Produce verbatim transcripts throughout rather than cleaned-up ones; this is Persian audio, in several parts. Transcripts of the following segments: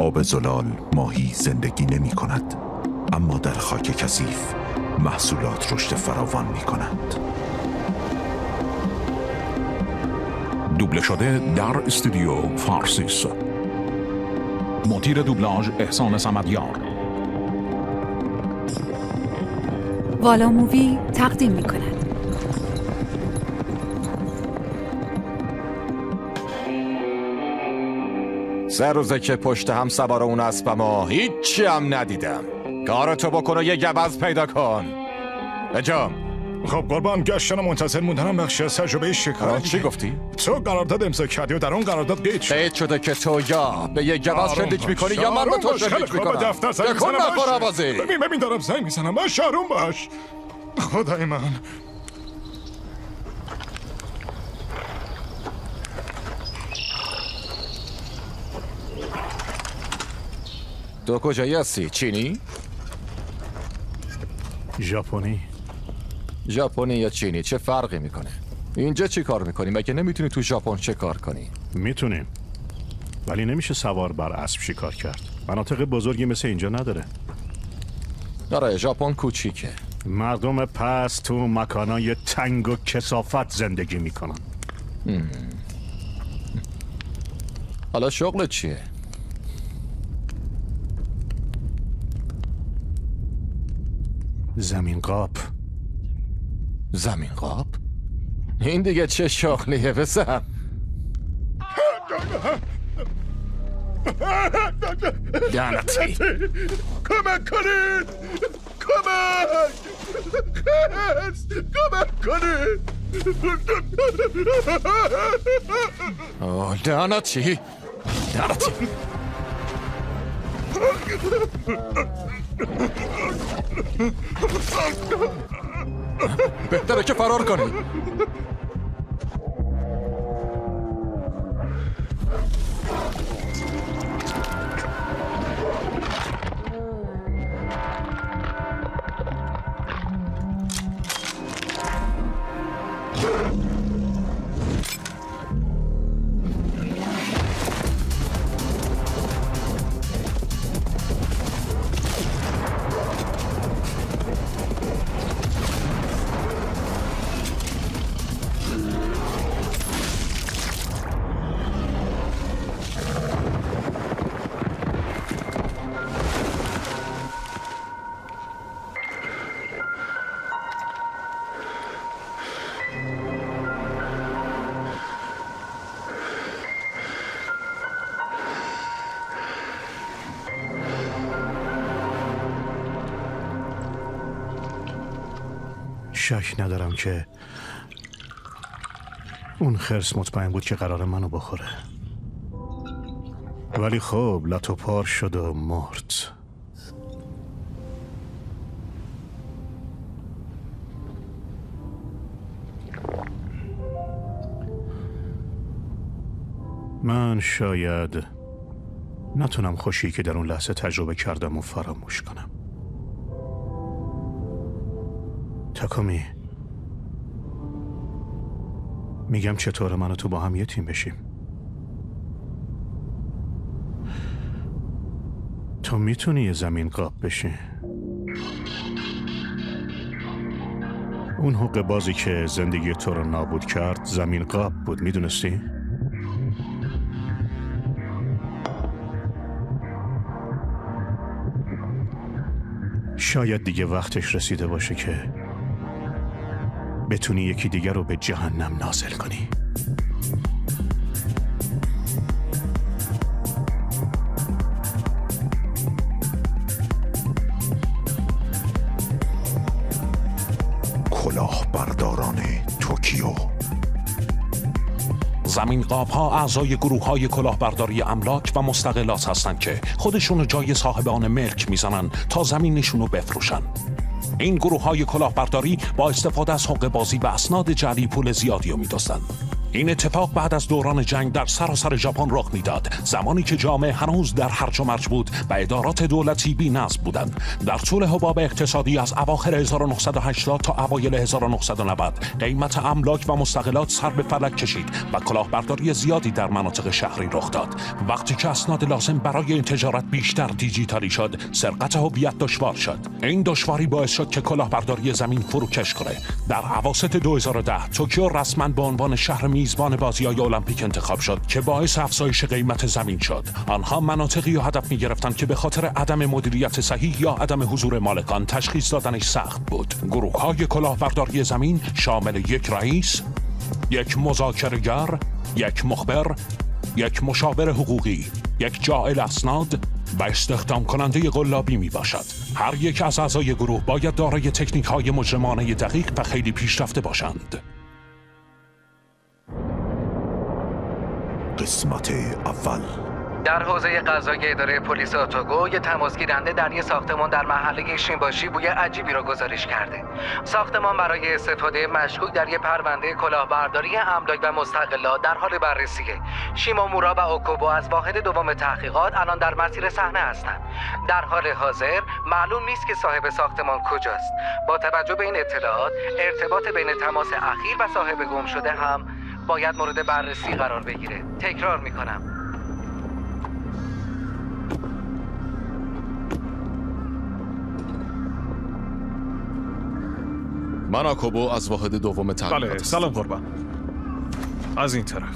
آب زلال ماهی زندگی نمی کند، اما در خاک کثیف محصولات رشد فراوان می کنند. دوبله شده در استودیو فارسیس. مدیر دوبلاژ احسان صمدیار. والا مووی تقدیم می کند. سه روزه که پشت هم سوار اون اسبم و هیچی هم ندیدم. کارتو بکن و یه گبز پیدا کن. بجام. خب قربان، گشتن و منتظر موندنم بخشی از تجربه شکار. چی گفتی؟ تو قرارداد امضا کردی و در اون قرارداد قید شد. قید شده که تو یا به یه گبز شلیک میکنی یا من به تو شلیک میکنم. دفتر زنگ بکن میزنم نخور عوضی. ببین ببین دارم زنگ میزنم، باش آروم باش. خدای من. تو کجایی هستی؟ چینی؟ ژاپنی. ژاپنی یا چینی چه فرقی میکنه؟ اینجا چی کار میکنی؟ مگه نمیتونی تو ژاپن چه کار کنی؟ میتونیم، ولی نمیشه سوار بر اسب شکار کرد. مناطق بزرگی مثل اینجا نداره. آره ژاپن کوچیکه. مردم پس تو مکانای تنگ و کثافت زندگی میکنن. حالا شغلت چیه؟ زمین قاب. زمین قاب؟ این دیگه چه شغلیه پسر؟ لعنتی. کمک کنید! کمک! خست! کمک کنید! اوه لعنتی! لعنتی! بهتره که فرار کنی. شک ندارم که اون خرس مطمئن بود که قرار منو بخوره، ولی خب لتو پار شد و مرد. من شاید نتونم خوشی که در اون لحظه تجربه کردم و فراموش کنم. تاکومی، میگم چطور من و تو با هم یه تیم بشیم؟ تو میتونی یه زمین قاب بشی. اون حقه بازی که زندگی تو رو نابود کرد زمین قاب بود، میدونستی؟ شاید دیگه وقتش رسیده باشه که بتونی یکی دیگر رو به جهنم نازل کنی. کلاهبرداران توکیو. زمین قاب ها اعضای گروه های کلاهبرداری املاک و مستقلات هستند که خودشون جای صاحبان ملک میزنن تا زمینشون رو بفروشن. این گروه های کلاهبرداری با استفاده از حقه بازی و اسناد جعلی پول زیادی رو میدزدن. این اتفاق بعد از دوران جنگ در سراسر ژاپن رخ میداد، زمانی که جامعه هنوز در هرج و مرج بود و ادارات دولتی بی‌نظم بودند. در طول حباب اقتصادی از اواخر هزار و نهصد و هشتاد تا اوایل هزار و نهصد و نود قیمت املاک و مستغلات سر به فلک کشید و کلاهبرداری زیادی در مناطق شهری رخ داد. وقتی که اسناد لازم برای این تجارت بیشتر دیجیتالی شد، سرقت هویت دشوار شد. این دشواری باعث شد که کلاهبرداری زمین فروکش کنه. در اواسط دو هزار و ده توکیو رسما به عنوان شهر میزبان بازی‌های المپیک انتخاب شد که باعث افزایش قیمت زمین شد. آنها مناطقی را هدف می‌گرفتند که به خاطر عدم مدیریت صحیح یا عدم حضور مالکان تشخیص دادنش سخت بود. گروه‌های کلاهبرداری زمین شامل یک رئیس، یک مذاکره‌گر، یک مخبر، یک مشاور حقوقی، یک جاعل اسناد و استخدام کننده قلابی می باشد. هر یک از اعضای گروه باید دارای تکنیک های مجرمانه دقیق و خیلی پیشرفته باشند. قسمت اول. در حوزه قضایی اداره پلیس اوتوگو یه تماسگیرنده در یه ساختمان در محله شینباشی بوی عجیبی رو گزارش کرده. ساختمان برای استفاده مشکوک در یه پرونده کلاهبرداری املاک و مستغلات در حال بررسیه. شیمامورا و اوکوبو از واحد دوم تحقیقات الان در مسیر صحنه هستند. در حال حاضر معلوم نیست که صاحب ساختمان کجاست. با توجه به این اطلاعات، ارتباط بین تماس اخیر و صاحب گم شده هم باید مورد بررسی قرار بگیره. تکرار میکنم. من آکوبو از واحد دوم تحقیقات. بله، سلام قربان. از این طرف.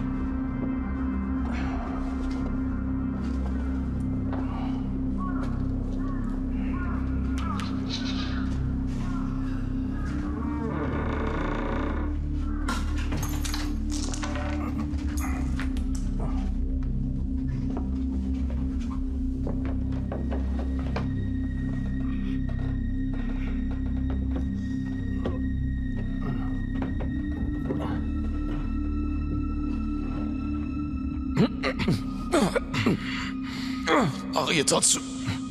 آقای تاتسو،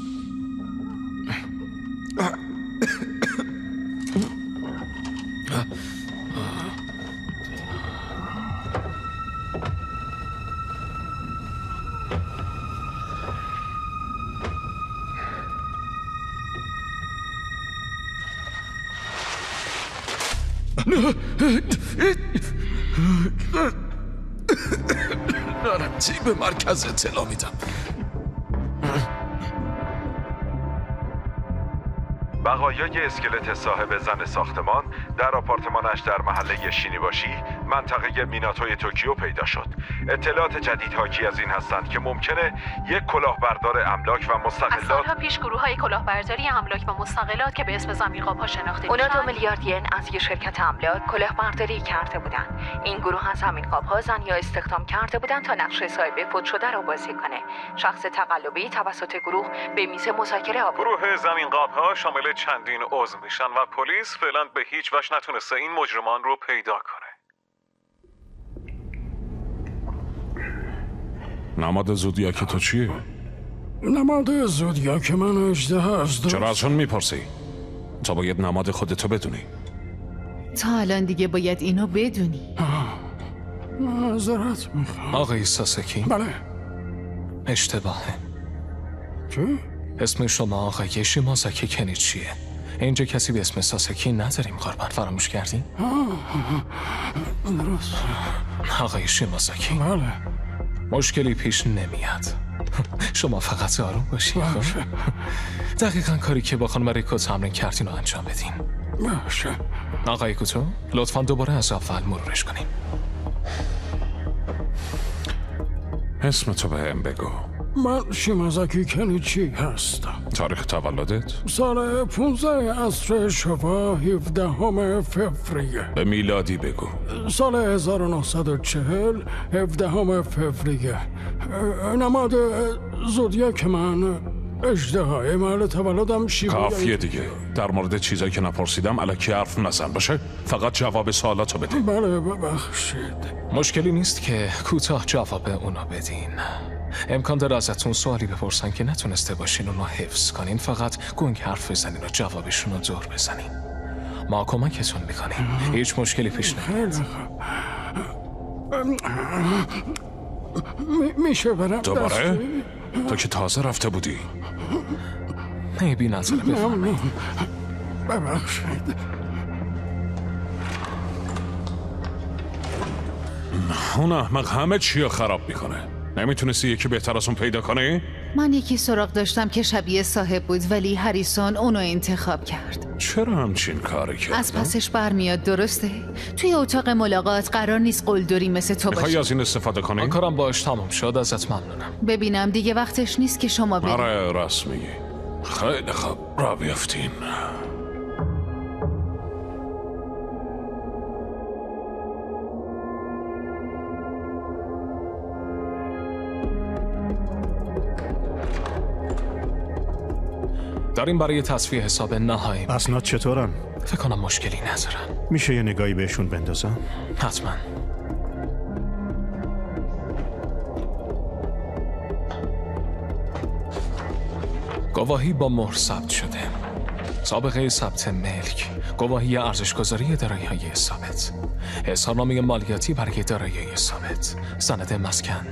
نارنجی به مرکز اطلاع میدم. بقایای اسکلت صاحب زن ساختمان در آپارتمانش در محله شینیباشی منطقه میناتوی توکیو پیدا شد. اطلاعات جدید حاکی از این هستند که ممکنه یک کلاهبردار املاک و مستغلات از سالها پیش گروه‌های کلاهبرداری املاک و مستغلات که به اسم زمین‌قاپ‌ها شناخته اونا دو میلیارد ین از یه شرکت املاک کلاهبرداری کرده بودن. این گروه از زمین‌قاپ‌ها زن یا استخدام کرده بودن تا نقش صاحب فوت شده رو بازی کنه. شخص تقلبی توسط گروه به میز مذاکره آورد. گروه زمین‌قاپ‌ها شامل چندین عضو میشن و پلیس فعلا به هیچ وجه نتونسته این مجرمان رو پیدا کنه. نماد زودیاک تو چیه؟ نماد زودیاک من اژدها است. چرا از اون میپرسی؟ تا باید نماد خودتو بدونی. تا الان دیگه باید اینو بدونی. معذرت میخوام. آقای ساسکی. بله. اشتباهه. چی؟ اسم شما آقای شیمازاکی کنیچیه. اینجا کسی به اسم ساسکی نداریم قربان. فراموش کردین؟ درست. آقای شیمازاکی. بله. مشکلی پیش نمیاد. شما فقط آروم باشین. باشه. دقیقا کاری که با خانم ریکو تمرین کردین رو انجام بدین. باشه. آقای کوتو لطفا دوباره از اول مرورش کنیم. اسم تو به هم بگو. من شیمازاکی کنیچی هستم. تاریخ تولدت؟ سال پونزده عصر شوا هفدهم فوریه. به میلادی بگو. سال هزار و نهصد و چهل هفدهم فوریه. نماد زودیاک من اژدهای. محل تولدم شیبایی. کافیه دیگه. در مورد چیزایی که نپرسیدم الکی حرف نزن باشه. فقط جواب سوالاتو بده. بله ببخشید. مشکلی نیست که کوتاه جواب اونا بدین. امکان داره ازتون سوالی بپرسن که نتونسته باشین اونو حفظ کنین. فقط گنگ حرف بزنین و جوابشون رو دور بزنین. ما کمکتون میکنیم. هیچ مشکلی پیش نمیاد. میشه برم دوباره؟ تو که تازه رفته بودی. ای بی نظره بفهمم. ببخشید. اون احمق همه چی رو خراب میکنه. نمیتونستی یکی بهتر از اون پیدا کنی؟ من یکی سراغ داشتم که شبیه صاحب بود ولی هریسون اونو انتخاب کرد. چرا همچین کاری کرد؟ از پسش برمیاد درسته؟ توی اتاق ملاقات قرار نیست قلدری مثل تو باشه. میخوای از این استفاده کنی؟ من کارم باش تمام شد، ازت ممنونم. ببینم دیگه وقتش نیست که شما برید. آره راست میگی. خیلی خوب، را بیافتین. داریم برای تصفیه حساب نهایی. اسناد چطورن؟ فکر کنم مشکلی ندارن. میشه یه نگاهی بهشون بندازم؟ حتما. گواهی با مهر ثبت شده. سابقه ثبت ملک، گواهی ارزش‌گذاری دارایی‌های ثابت، اظهارنامه مالیاتی برای دارایی ثابت، سند مسکن.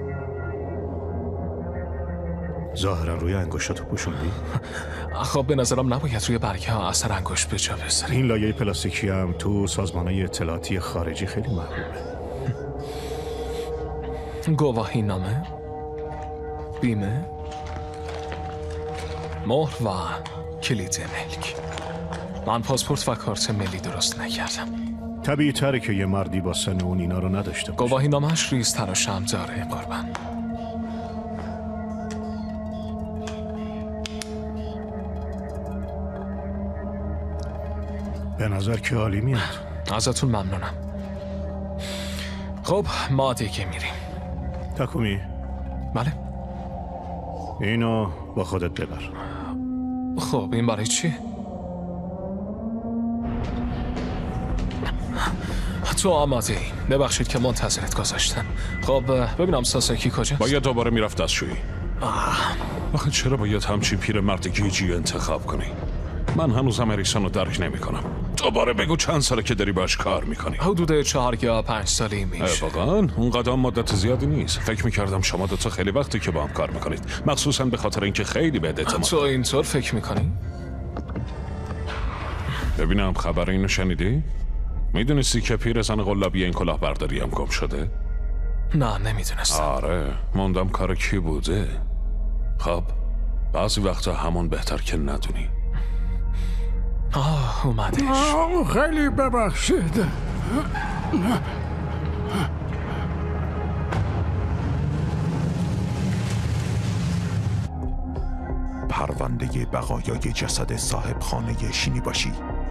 ظاهرا روی انگشتاتو پوشوندی؟ خب به نظرم نباید روی برگه ها اثر انگشت به جا بذاری. این لایه پلاستیکی هم تو سازمان‌های اطلاعاتی خارجی خیلی محبوبه. گواهی نامه، بیمه، مهر و کلید ملک. من پاسپورت و کارت ملی درست نکردم. طبیعی تره که یه مردی با سن اون اینا رو نداشته باشه. گواهی نامش ریزتر و شم داره قربان. به نظر که عالی میاد. ازتون ممنونم. خب ما دیگه میریم. تاکومی. بله. اینو با خودت ببر. خب این برای چی؟ تو آماده ای. ببخشید که منتظرت گذاشتم. خب ببینم ساساکی کجاست؟ باید دوباره میرفت دستشویی. آخه چرا باید همچین پیر مرد گیجی انتخاب کنی؟ من هنوزم هریسون رو درک نمی کنم. دوباره بگو چند ساله که داری باش کار میکنی؟ حدود چهار یا پنج سالی میشه. واقعا اون قدم مدت زیادی نیست. فکر میکردم شما دوتا خیلی وقتی که با هم کار میکنید، مخصوصا به خاطر اینکه خیلی بهت اعتماد. تو اینطور فکر میکنی؟ ببینم خبر اینو شنیدی؟ میدونستی که پیر زن قلابی این کلاهبرداری هم گم شده؟ نه نمیدونستم. آره موندم کار کی بوده. خب بعضی وقتا همون بهتر که ندونی. آه اومدش. خیلی ببخشید. پرونده بقایای جسد صاحب خانه شینیباشی.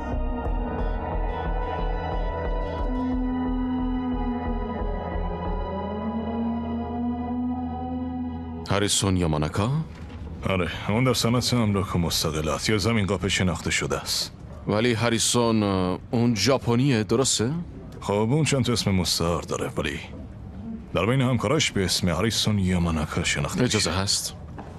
هریسون یاماناکا؟ آره اون در صنعت املاک و مستقلات یا زمین قاپ شناخته شده است. ولی هریسون اون ژاپنیه درسته؟ خب اون چند تا اسم مستعار داره ولی در بین همکاراش به اسم هریسون یاماناکا شناخته اجازه هست؟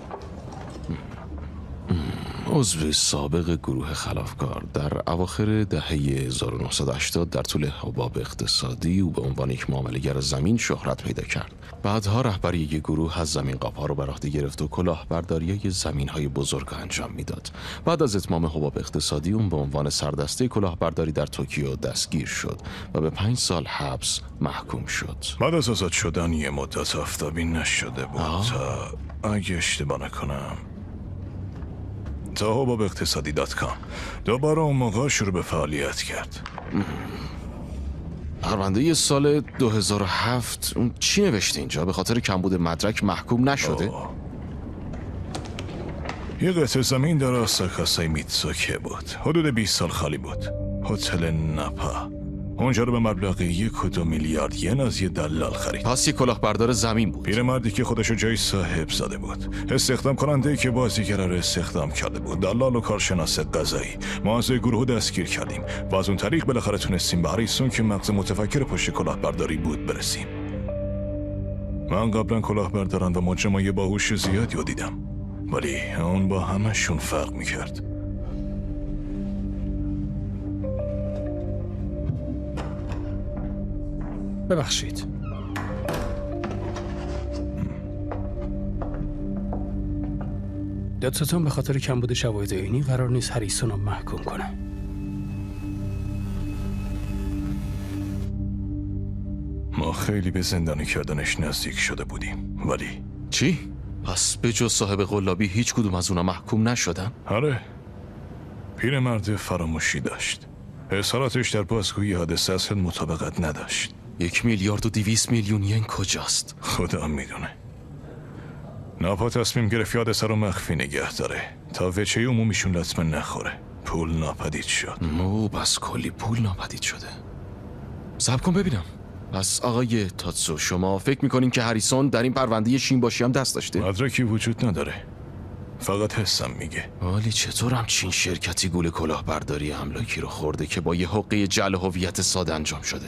عضو سابق گروه خلافکار در اواخر دهه هزار و نهصد و هشتاد در طول حباب اقتصادی او به عنوان یک معامله‌گر زمین شهرت پیدا کرد. بعدها رهبری یک گروه از زمین قاپ‌ها رو بر عهده گرفت و کلاهبرداری زمین‌های بزرگ انجام میداد. بعد از اتمام حباب اقتصادی اون به عنوان سردسته کلاهبرداری در توکیو دستگیر شد و به پنج سال حبس محکوم شد. بعد از آزاد شدن یه مدت آفتابی نشده بود تا اگه اشتباه نکنم تا حباب اقتصادی دات کام دوباره اون موقع شروع به فعالیت کرد. پرونده سال دو هزار و هفت اون چی نوشته اینجا؟ به خاطر کمبود مدرک محکوم نشده؟ آه. یه قطعه زمین در آساکاسای میتسوکه بود. حدود بیست سال خالی بود. هتل نپا اونجا رو به مبلغ یک و دو میلیارد ین از یه دلال خرید. پس یه کلاهبردار زمین بود. پیرمردی که خودشو جای صاحب زده بود. استخدام کننده که بازیگر رو استخدام کرده بود. دلال و کارشناس قضایی. ما از گروه دستگیر کردیم و از اون طریق بالاخره تونستیم به هریسون که مغز متفکر پشت کلاهبرداری بود برسیم. من قبلا کلاهبرداران و مجرمای باهوش زیادی رو دیدم ولی اون با همشون فرق میکرد. ببخشید. دادستان به خاطر کمبود شواهد عینی قرار نیست هریسون رو محکوم کنه. ما خیلی به زندانی کردنش نزدیک شده بودیم، ولی چی؟ پس به جز صاحب قلابی هیچ کدوم از اونا محکوم نشدن؟ آره. پیرمرد فراموشی داشت. اظهاراتش در بازگویی حادثه اصلا مطابقت نداشت. یک میلیارد و دویست میلیون ین کجاست؟ خدا میدونه. ناپا تصمیم گرفت حادثه رو مخفی نگه داره تا وجهه عمومیشون لطمه نخوره. پول ناپدید شد. مو بس کلی پول ناپدید شده. صبر کن ببینم. پس آقای تاتسو شما فکر میکنین که هریسون در این پرونده شینباشی هم دست داشته؟ مدرکی وجود نداره، فقط حسم میگه. ولی چطور همچین شرکتی گول کلاهبرداری املاکی رو خورده که با یه حقه جعل هویت ساده انجام شده؟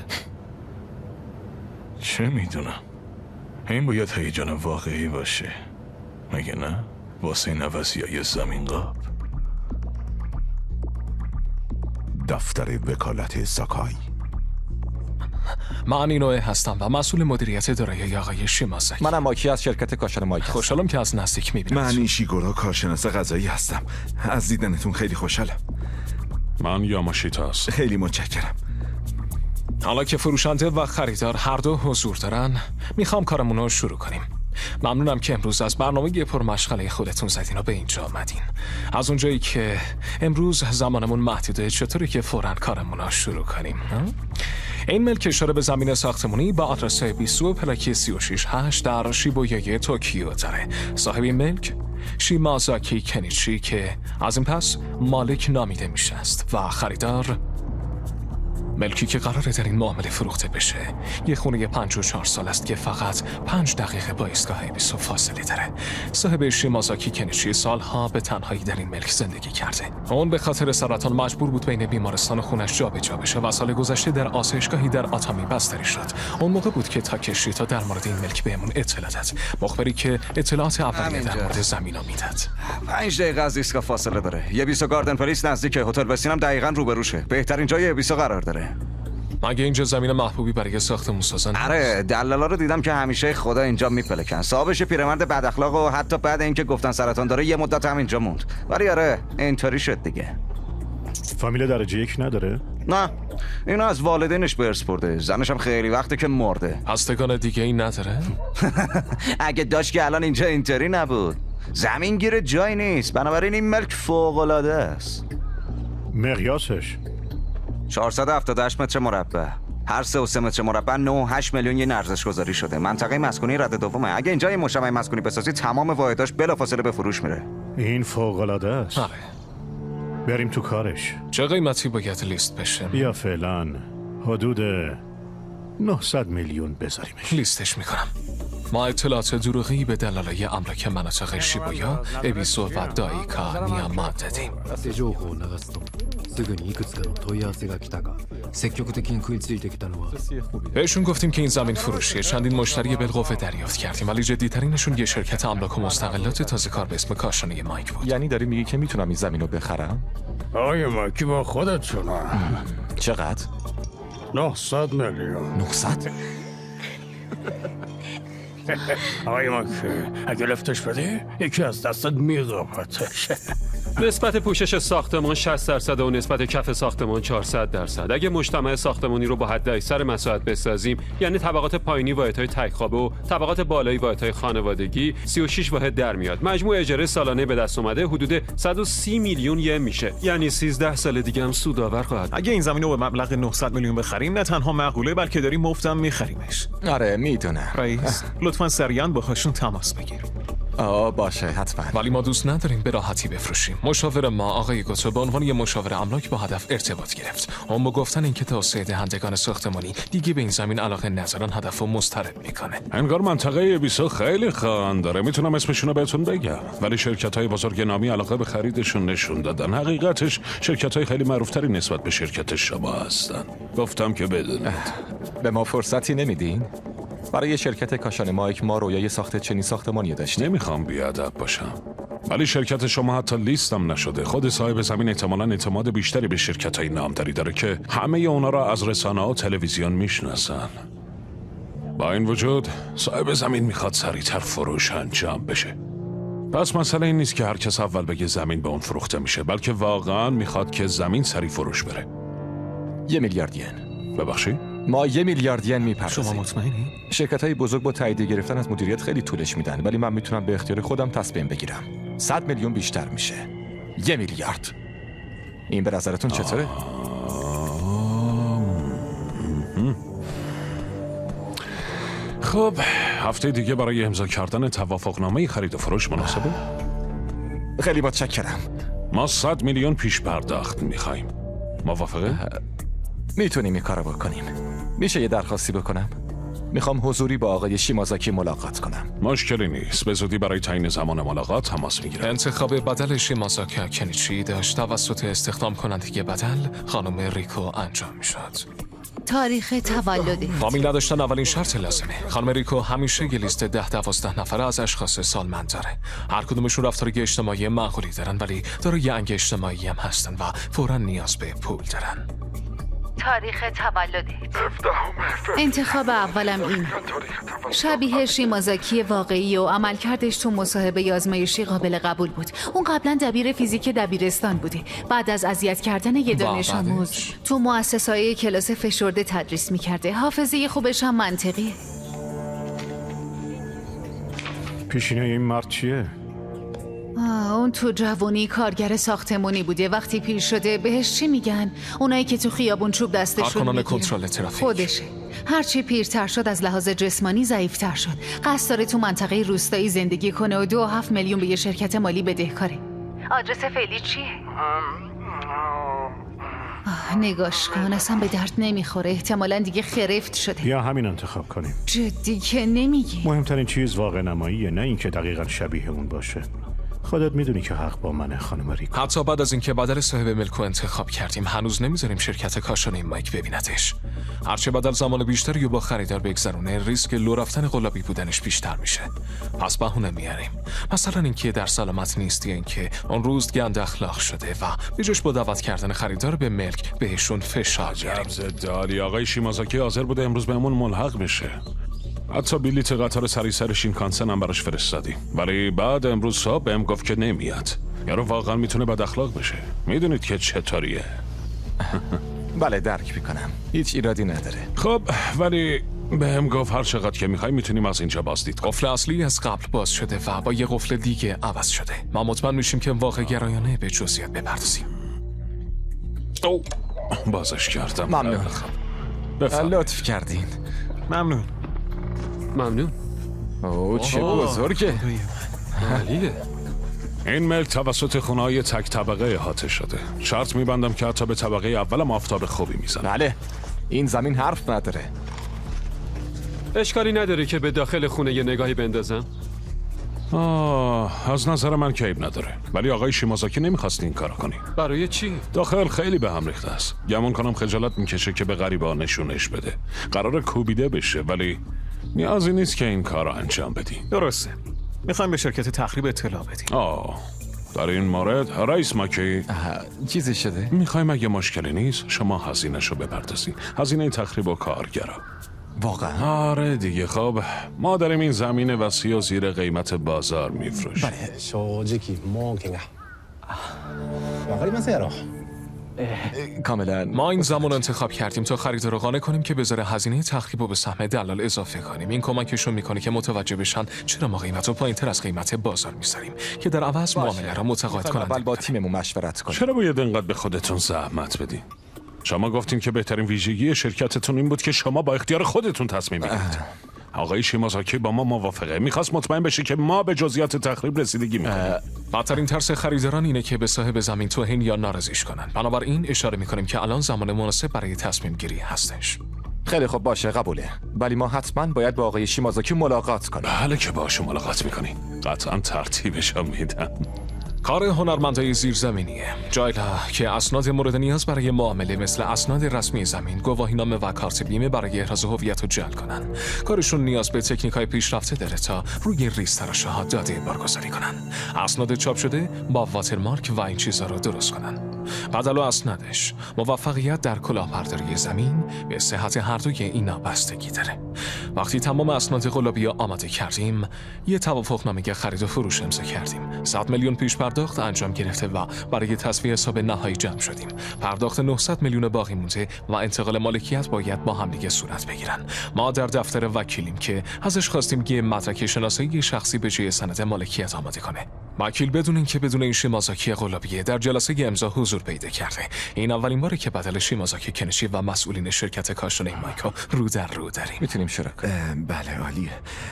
چه میدونم. این باید هیجان واقعی باشه، مگه نه؟ واسه این عوضیای زمین قاب. دفتر وکالت ساکای. من اینوه هستم و مسئول مدیریت دارایی آقای شیمازاکی. منم ماکی از شرکت کاشان مایک هستم. خوشحالم که از نزدیک میبینم. من ایشیگورا کارشناس غذایی هستم. از دیدنتون خیلی خوشحالم. من یاماشیتا هستم. خیلی متشکرم. حالا که فروشنده و خریدار هر دو حضور دارن، میخوام کارمون رو شروع کنیم. ممنونم که امروز از برنامه پرمشغله خودتون زدین و به اینجا آمدین. از اونجایی که امروز زمانمون محدوده، چطوری که فوراً کارمون رو شروع کنیم؟ این ملک اشاره به زمین ساختمانی با آدرس بیست و پلاکی سی و شش هشت در شیبویای توکیو داره. صاحب این ملک شیمازاکی کنیچی که از این پس مالک نامیده میشه است و خریدار ملکی که قراره در این معامله فروخته بشه یه خونه پنج و چهار سال است که فقط پنج دقیقه با ایستگاه بیسو فاصله داره. صاحب شیمازاکی کنیچی سالها به تنهایی در این ملک زندگی کرده. اون به خاطر سرطان مجبور بود بین بیمارستان و خونش جابجا بشه و سال گذشته در آسایشگاهی در آتامی بستری شد. اون موقع بود که تاکشیتا در مورد این ملک بهمون اطلاع داد. مخبری که اطلاعات اولیه در مورد زمینا میداد. پنج دقیقه از ایستگاه فاصله داره. یه بیسو گاردن پلیس نزدیک هتل وسینم دقیقاً روبروشه. بهترین جای بیسو قرار داره. مگه اینجا زمین محبوبی برای ساختمون سازن؟ آره، دلالا رو دیدم که همیشه خدا اینجا میپلکن. صاحبش پیرمرد بد اخلاق و حتی بعد اینکه گفتن سرطان داره یه مدت هم اینجا موند. ولی آره، اینطوری شد دیگه. فامیل درجه یک نداره؟ نه، اینو از والدینش به ارث برده. زنش هم خیلی وقته که مرده. هستگان دیگه این نداره؟ اگه داشت که الان اینجا اینطوری نبود. زمین گیر جای نیست، بنابراین این ملک فوق‌العاده است. مقیاسش چهارصد و هفتاد و هشت متر مربع. هر سه و سه متر مربع نه و هشت میلیون ین ارزش گذاری شده. منطقه مسکونی رده دومه. اگه اینجا یه مجتمع مسکونی بسازی تمام واحداش بلافاصله به فروش میره. این فوق‌العاده است. آره. بریم تو کارش. چه قیمتی باید لیست بشه؟ بیا فعلا حدود نهصد میلیون بذاریمش. لیستش میکنم. ما اطلاعات دروغی به دلالای املاک مناطق شیبویا، ابیسو و دایکا نیاما دادیم. بهشون گفتیم که این زمین فروشیه. چندین مشتری بالقوه دریافت کردیم، ولی جدی‌ترینشون یه شرکت املاک و مستقلات تازه کار به اسم کاشانه مایک بود. یعنی داری میگی که میتونم این زمین رو بخرم؟ آقای مایکی با خودتونه. چقدر؟ نهصد میلیون. نهصد؟ آقای مایکی اگه لفتش بده یکی از دستت میقاپتش. نسبت پوشش ساختمان شصت درصد و نسبت کف ساختمان چهارصد درصد. اگه مجتمع ساختمانی رو با حد اکثر مساحت بسازیم، یعنی طبقات پایینی واحدهای تک خوابه و طبقات بالایی واحدهای خانوادگی، سی و شش واحد در میاد. مجموع اجاره سالانه به دست اومده حدود صد و سی میلیون ین میشه. یعنی سیزده سال دیگه هم سودآور خواهد. اگه این زمین رو به مبلغ نهصد میلیون بخریم، نه تنها معقوله بلکه داریم مفتم میخریمش. آره میدونم. رئیس لطفاً سریعاً باهاشون تماس بگیر. آه باشه حتما. ولی ما دوست نداریم به راحتی بفروشیم. مشاور ما آقای گوتو به عنوان یه مشاور املاک با هدف ارتباط گرفت. اون با گفتن اینکه توسعه دهندگان ساختمانی دیگه به این زمین علاقه ندارن هدف رو مسترد میکنه. انگار منطقه بیسو خیلی خان داره. میتونم اسمشون رو بهتون بگم، ولی شرکت‌های بزرگ نامی علاقه به خریدشون نشون دادن. حقیقتش شرکت‌های خیلی معروف‌تری نسبت به شرکت شما هستن. گفتم که بدونید. به ما فرصتی نمیدین؟ برای شرکت کاشان مایک ما رویای ساخت چنین ساختمانی داشتیم. نمیخوام بیادب باشم، ولی شرکت شما حتی لیستم نشده. خود صاحب زمین احتمالاً اعتماد بیشتری به شرکت‌های نامداری داره که همه اونا را از رسانه‌ها و تلویزیون میشناسن. با این وجود صاحب زمین میخواد سریعتر فروش انجام بشه. پس مسئله این نیست که هر کس اول بگه زمین به اون فروخته میشه، بلکه واقعا میخواد که زمین سریع فروش بره. یه میلیارد ین. ببخشید؟ ما یه میلیارد ین میپردازیم. شما مطمئنی؟ شرکت‌های بزرگ با تایید گرفتن از مدیریت خیلی طولش میدن، ولی من میتونم به اختیار خودم تصمیم بگیرم. صد میلیون بیشتر میشه. یه میلیارد. این به نظرتون چطوره؟ خب هفته دیگه برای امضا کردن توافقنامه خرید و فروش مناسبه؟ خیلی متشکرم. ما صد میلیون پیش پرداخت میخوایم. موافقه؟ میتونیم این کارو بکنیم. میشه یه درخواستی بکنم؟ میخوام حضوری با آقای شیمازاکی ملاقات کنم. مشکلی نیست. به زودی برای تعیین زمان ملاقات تماس میگیرم. انتخاب بدل شیمازاکی کنیچی داشت توسط استخدام کننده بدل خانم ریکو انجام میشد. تاریخ تولد فامیل نداشتن اولین شرط لازمه. خانم ریکو همیشه یه لیست ده دوازده نفره از اشخاص سالمند داره. هر کدومشون رفتاری اجتماعی معقولی دارن، ولی دارای انگ اجتماعی هم هستن و فوراً نیاز به پول دارن. تاریخ تولدت. انتخاب اولم این. شبیه شیمازاکی واقعی و عملکردش تو مصاحبه آزمایشی قابل قبول بود. اون قبلا دبیر فیزیک دبیرستان بوده. بعد از اذیت کردن یه دانش آموز تو مؤسسه‌های کلاس فشرده تدریس می‌کرده. حافظه خوبش هم منطقیه. پیشینه این مرد چیه؟ آه، اون تو جوانی کارگر ساختمونی بوده. وقتی پیر شده بهش چی میگن؟ اونایی که تو خیابون چوب دستشون میگیرن. کنترل ترافیک. خودشه. هرچی پیرتر شد از لحاظ جسمانی ضعیفتر شد. قصد داره تو منطقه روستایی زندگی کنه و دو هفت میلیون به یه شرکت مالی بدهکاره. آدرس فعلی چیه؟ آه، نگاش کن، اصلا به درد نمیخوره. احتمالاً دیگه خرفت شده. یا همین انتخاب کنیم. جدی که نمیگی؟ مهمترین چیز واقع نماییه، نه اینکه دقیقاً شبیه اون باشه. خودت میدونی که حق با منه خانم ریکو. حتی بعد از اینکه بدل صاحب ملکو انتخاب کردیم هنوز نمیذاریم شرکت کاشانه مایک ببینتش. هرچه بدل زمان بیشتری رو با خریدار بگذرونه ریسک لو رفتن قلابی بودنش بیشتر میشه. پس بهونه میاریم، مثلا اینکه در سلامت نیست یا اینکه اون روز گند اخلاق شده و بجاش با دعوت کردن خریدار به ملک بهشون فشار بیاریم. داری آقای شیمازاکی حاضر بوده امروز بهمون ملحق بشه. حتی بلیت قطار سریع شینکانسن هم براش فرستادیم، ولی بعد امروز صبح بهم گفت که نمیاد. یارو واقعا میتونه بد اخلاق بشه. میدونید که چطوریه؟ بله درک میکنم، هیچ ایرادی نداره. خب ولی بهم گفت هر چقدر که میخوای میتونیم از اینجا بازدید کنیم. قفل اصلی از قبل باز شده و با یه قفل دیگه عوض شده. ما مطمئن میشیم که واقع گرایانه به جزئیات بپردازیم. او بازش کردم. ممنون. لطف کردین. ممنون. ممنون. اوه چه بزرگه. عالیه. این ملک توسط خونه‌های تک طبقه احاطه شده. شرط میبندم که حتی به طبقه اولم آفتاب خوبی میزنه. بله. این زمین حرف نداره. اشکالی نداره که به داخل خونه یه نگاهی بندازم؟ آه، از نظر من که عیب نداره، ولی آقای شیمازاکی نمیخواست این کارو کنی. برای چی؟ داخل خیلی به هم ریخته است. گمان کنم خجالت میکشه که به غریبه ها نشونش بده. قراره کوبیده بشه، ولی نیازی نیست که این کارو انجام بدی. درسته. میخوایم به شرکت تخریب اطلاع بدیم. آه، در این مورد رئیس ماکی چیزی شده؟ میخوایم اگه مشکلی نیست شما هزینه‌شو بپردازین. هزینه تخریب و کارگرا. واقعا؟ آره دیگه. خب ما داریم این زمین وسیع و زیر قیمت بازار میفروشیم. بله شوجکی ممکنه. واقعا یارو. کاملا. ما این زمان انتخاب کردیم تا خریدار رو قانع کنیم که بذاره هزینه تخریب رو به سهم دلال اضافه کنیم. این کمکشون میکنه که متوجه بشن چرا ما قیمت رو پایین‌تر از قیمت بازار میذاریم که در عوض معامله رو متقاعد کننده. اول با تیممون مشورت کنیم. چرا باید اینقدر به خودتون زحمت بدین؟ شما گفتین که بهترین ویژگی شرکتتون این بود که شما با اختیار خودتون تصمیم بگیرید. آقای شیمازاکی با ما موافقه. میخواست مطمئن بشه که ما به جزئیات تخریب رسیدگی میکنیم. بدترین ترس خریداران اینه که به صاحب زمین توهین یا ناراضیش کنن. بنابراین اشاره میکنیم که الان زمان مناسب برای تصمیم گیری هستش. خیلی خوب باشه، قبوله. ولی ما حتما باید با آقای شیمازاکی ملاقات کنیم. بله که باهاش ملاقات میکنیم. قطعا ترتیبش هم میدم. کار هنرمندای زیرزمینیه. جایلا که اسناد مورد نیاز برای معامله مثل اسناد رسمی زمین، گواهینامه و کارت بیمه برای احراز هویت رو جعل کنن. کارشون نیاز به تکنیکای پیشرفته داره تا روی ریز تراشه‌ها داده بارگذاری کنن. اسناد چاپ شده با واترمارک و این چیزا رو درست کنن. بدل و اسندش موفقیت در کلاهبرداری زمین به صحت هر دوی اینا بستگی داره. وقتی تمام اسناد قلابی آماده کردیم، یه توافقنامه خرید و فروش امضا کردیم. صد میلیون پیش پرداخت انجام گرفته و برای تصفیه حساب نهایی جمع شدیم. پرداخت نهصد میلیون باقی مونده و انتقال مالکیت باید با هم دیگه صورت بگیرن. ما در دفتر وکیلیم که ازش خواستیم یه مدرک شناسایی شخصی به جای سند مالکیت آماده کنه. وکیل بدون اینکه بدون این شیمازاکی قلابی در جلسه امضا حضور پیدا کرده. این اولین باره که بدل شیمازاکی کنشی و مسئولین شرکت کاشانه مایکا رو در رو داریم. میتونیم شرکت. بله عالیه.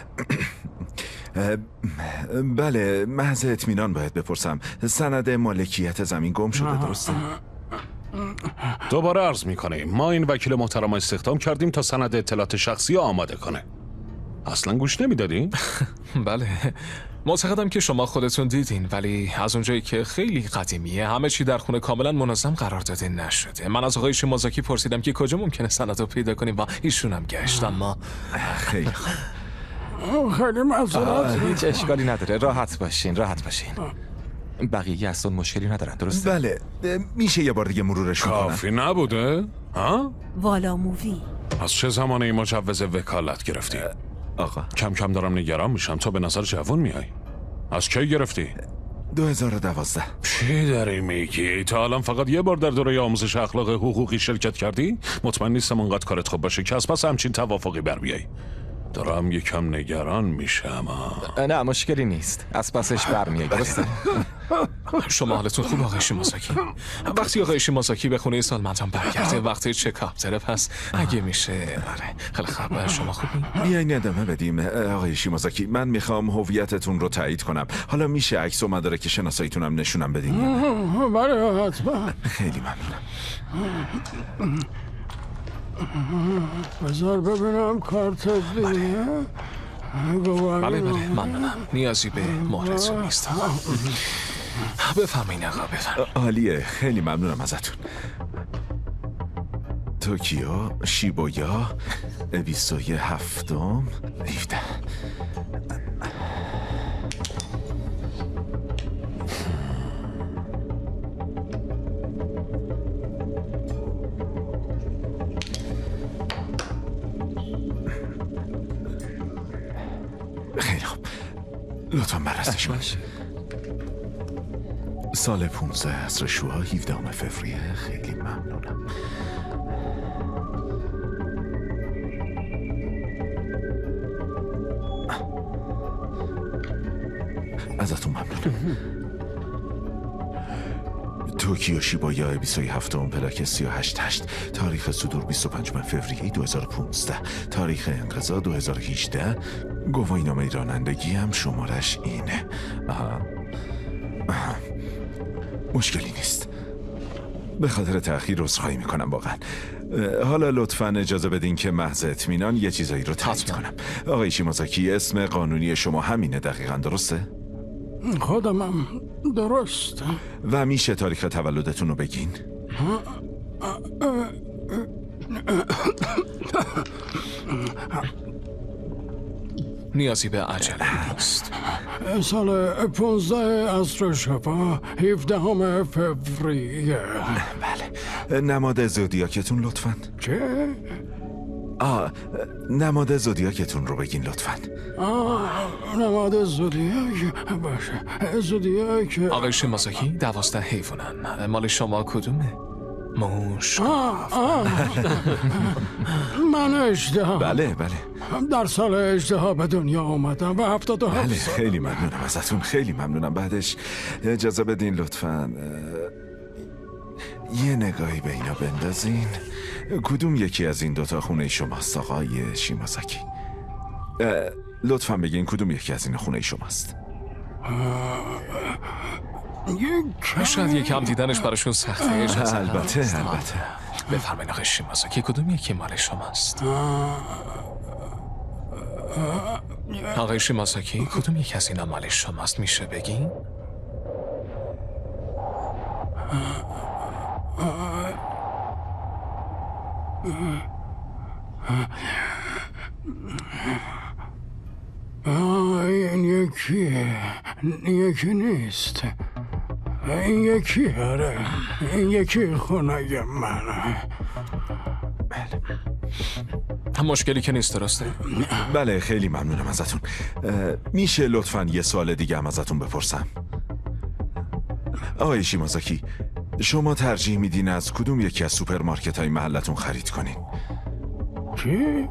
بله، محض اطمینان باید بپرسم، سند مالکیت زمین گم شده درسته؟ دوباره عرض میکنیم ما این وکیل محترم استخدام کردیم تا سند اطلاعات شخصی آماده کنه. اصلا گوش نمیدادین؟ بله، معتقدم که شما خودتون دیدین، ولی از اونجایی که خیلی قدیمیه همه چی در خونه کاملا منظم قرار داده نشده. من از آقای شیمازاکی پرسیدم که کجا ممکنه سند رو پیدا کنیم و ایشون هم گشت. اما خیلی خیلی معذرت. هیچ اشکالی نداره، راحت باشین راحت باشین. بقیه اصلا مشکلی ندارن درسته؟ بله، میشه یه بار دیگه مرورش کنم؟ کافی نبوده؟ ها؟ والا مووی. از چه زمانه این مجوز وکالت گرفتی؟ آقا کم کم دارم نگران میشم، تو به نظر جوان میای. از کی گرفتی؟ دو هزار و دوازده. چی داری میگی؟ تا الان فقط یه بار در دوره آموزش اخلاق حقوقی شرکت کردی؟ مطمئن نیستم اونقدر کارت خوب باشه که از پس همچین توافقی بر بیای. دارم یکم نگران میشم. نه مشکلی نیست، از پسش برمیای درسته؟ شما حالتون خوب آقای شیمازاکی؟ وقتی آقای شیمازاکی به خونه سالمندان برگرده وقتی چکاپ داره، پس اگه میشه آره خیلی خوب. شما خوبی؟ بیاین ادامه بدیم آقای شیمازاکی. من میخوام هویتتون رو تایید کنم. حالا میشه عکس و مدارک شناساییتونم نشونم بدین؟ بله حتما. خیلی ممنونم. بذار ببینم کارت دیگه. بله بله ممنونم، نیازی به مهرتون نیست. بفهمین آقا بفهم. عالیه، خیلی ممنونم ازتون. توکیو، شیبویا، بیست و هفتم، هفده. خیلی خوب، لطفا بررسیش باش. سال پونزده عصر شوها، هفدهم فوریه. خیلی ممنونم. ازتون ممنونم. توکیو شیبایا بیست و هفتم، پلاک سه هشت هشت، تاریخ صدور بیست و پنجم فوریه دو هزار و پانزده، تاریخ انقضا دو هزار و هجده، گواهی نامه رانندگی هم شمارش اینه. آها. آها. مشکلی نیست. به خاطر تأخیر عذرخواهی میکنم واقعا. حالا لطفاً اجازه بدین که محض اطمینان یه چیزایی رو تایید کنم. آقای شیمازاکی، اسم قانونی شما همینه دقیقاً درسته؟ خودمم درست. و میشه تاریخ تولدتون رو بگین؟ نیازی به عجله نیست. سال پونزده عصر شبا، هفدهم فوریه. بله. نماد زودیاکتون لطفاً. چه؟ آه، نماد زودیاکتون رو بگین لطفاً. آه، نماد زودیاک باشه. زودیاک. آقای شیمازاکی، دوازده حیوانن. مال شما کدومه؟ موش. آه آه. من اژدها. بله بله. در سال اژدها به دنیا آمدم و هفتاد و هفت بله سال. خیلی ممنونم ازتون، خیلی ممنونم. بعدش اجازه بدین لطفاً یه نگاهی به اینا بندازین. کدوم یکی از این دوتا خونه شماست آقای شیمازاکی؟ لطفاً بگین کدوم یکی از این خونه شماست؟ شاید یکم دیدنش براشون سخته. البته البته. بفرمایید آقای شیمازاکی، کدوم یکی مال شماست؟ آقای شیمازاکی، کدوم یکی از اینا مال شماست؟ میشه بگین؟ آه این یکیه، یکی نیست. این یکی هره این یکی خونه منه. هم مشکلی که نیست درسته؟ بله خیلی ممنونم ازتون. میشه لطفاً یه سوال دیگه هم ازتون بپرسم؟ آقای شیمازاکی، شما ترجیح میدین از کدوم یکی از سوپرمارکت های محلتون خرید کنین؟ چی؟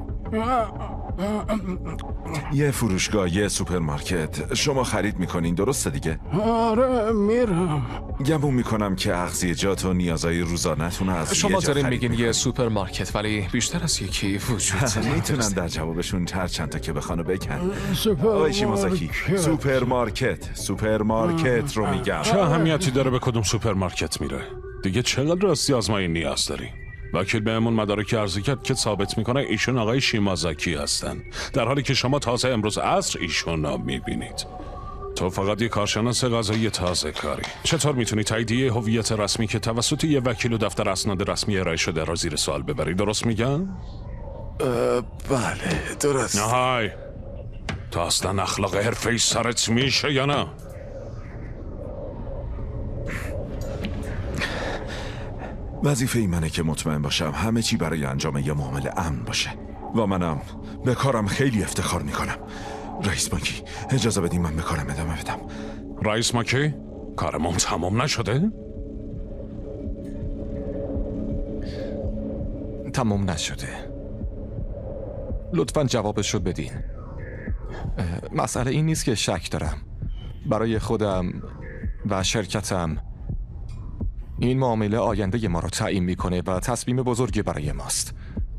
یه فروشگاه، یه سوپرمارکت شما خرید میکنین درسته دیگه؟ آره میرم. گمون میکنم که اغذیه‌جات و نیازهای روزانه‌تون از شما دارین میگین یه سوپرمارکت ولی بیشتر از یکی وجود داره. میتونن در جوابشون هر چند تا که بخوانو بگن. سوپر آقای شیمازاکی، سوپرمارکت سوپرمارکت رو میگم. چه اهمیتی داره به کدوم سوپرمارکت میره؟ دیگه چقدر راستی آزمایی نیاز داری؟ وکیل بهمون مدارک عرضه کرد که ثابت میکنه ایشون آقای شیمازاکی هستن، در حالی که شما تازه امروز عصر ایشون رو میبینید. تو فقط یه کارشناس قضایی تازه کاری. چطور میتونی تاییدیه هویت رسمی که توسط یه وکیل و دفتر اسناد رسمی ارائه شده را زیر سوال ببری؟ درست میگم؟ بله درست. نهای تو اصلا اخلاق حرفه‌ای سرت میشه یا نه؟ وظیفه ای منه که مطمئن باشم همه چی برای انجام یه معامله امن باشه و منم به کارم خیلی افتخار میکنم. رئیس ماکی اجازه بدیم من به کارم ادامه بدم. رئیس ماکی کارمون تمام نشده؟ تمام نشده. لطفاً جوابشو بدین. مسئله این نیست که شک دارم. برای خودم و شرکتم این معامله آینده ما رو تعیین میکنه و تصمیم بزرگی برای ماست.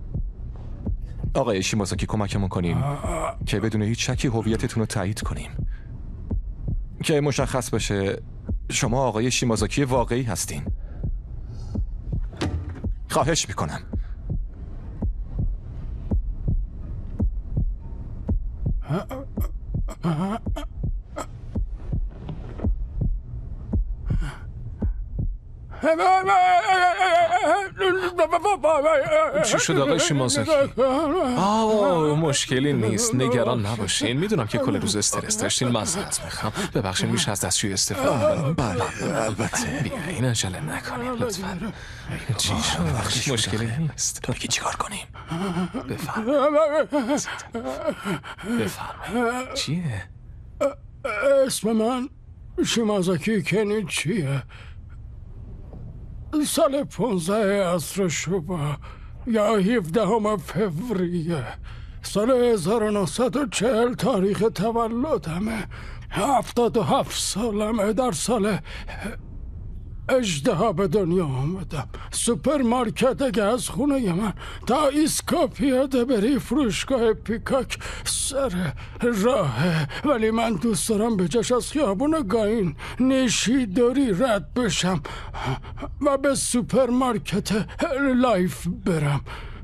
آقای شیمازاکی کمکمون کنیم که بدون هیچ شکی هویتتون رو تایید کنیم، که مشخص بشه شما آقای شیمازاکی واقعی هستین. خواهش میکنم. چی شد آقای شیمازاکی؟ آه مشکلی نیست، نگران نباشین. میدونم که کل روز استرس داشتین، معذرت میخوام. ببخشید میشه از دستشویی استفاده؟ بله البته. بیاین عجله نکنیم لطفاً. چی شد؟ مشکلی نیست. تو میگی چیکار کنیم؟ بفرمایید بفرمایید. چیه؟ اسم من شیمازاکی کنیچیه. سال پونزده عصر شبا یا هفدهم فوریه سال هزار و نهصد و چهل تاریخ تولدمه. هفتاد و هفت سالمه. در سال اژدها به دنیا آمدم. سوپرمارکت گاز خونه من تا ایسکا پیاده بری فروشگاه پیکاک سر راهه، ولی من دوست دارم به جاش از خیابون گاین نیشیدوری رد بشم و به سوپرمارکت لایف برم.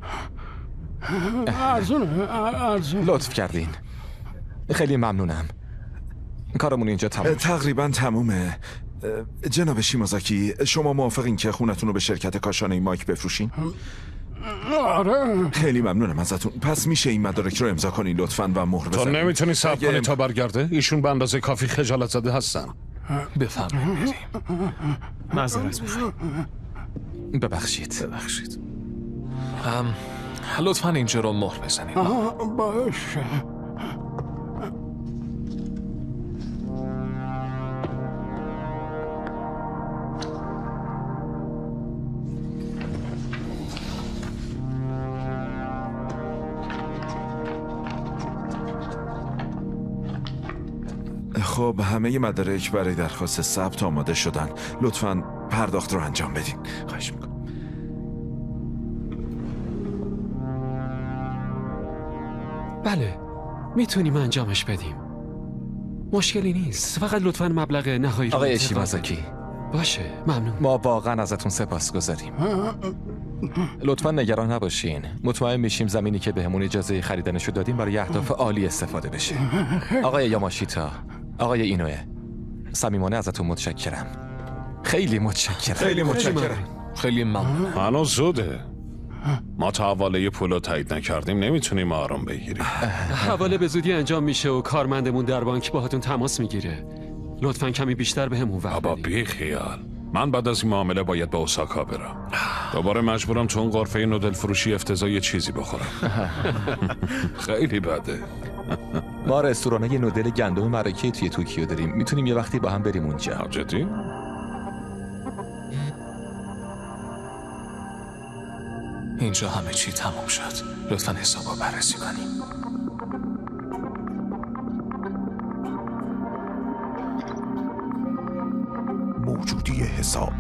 ارزونه ارزونه. لطف کردین، خیلی ممنونم. کارمون اینجا تموم. تقریبا تمومه. جناب شیمازاکی شما موافقین که خونتون رو به شرکت کاشانه مایک بفروشین؟ آره. خیلی ممنونم ازتون. پس میشه این مدارک رو امضا کنین لطفاً و مهر بزنین. تو نمیتونی صبر کنی تا برگرده؟ ایشون به اندازه کافی خجالت زده هستن. بفرمایید. معذرت میخوام. ببخشید ببخشید. لطفاً اینجا رو مهر بزنید. باشه. خب همه مدارک برای درخواست ثبت آماده شدن. لطفاً پرداخت رو انجام بدین. خواهش میکنم. بله میتونیم انجامش بدیم، مشکلی نیست. فقط لطفاً مبلغ نهایی. آقای شیمازاکی باشه ممنون. ما واقعا ازتون سپاسگزاریم. لطفاً نگران نباشین. مطمئن میشیم زمینی که بهمون اجازه خریدنشو دادیم برای اهداف عالی استفاده بشه. آقای یاماشیتا، آقای اینوه، صمیمانه ازتون متشکرم. خیلی متشکرم. خیلی متشکرم. خیلی ممنون. هنوز زوده. ما تا حواله پولو تایید نکردیم، نمیتونیم آرام بگیریم. حواله به زودی انجام میشه و کارمندمون در بانک باهاتون تماس میگیره. لطفاً کمی بیشتر بهمون وقت بابا بی خیال. من بعد از این معامله باید به اوساکا برم. دوباره مجبورم تو اون غرفه نودل فروشی افتضاحی چیزی بخورم. خیلی بده. ما رستوران یه نودل گندم مراکی توی توکیو داریم. میتونیم یه وقتی با هم بریم اونجا. جدی؟ اینجا همه چی تموم شد. لطفاً حسابا بررسی کنیم. موجودی حساب.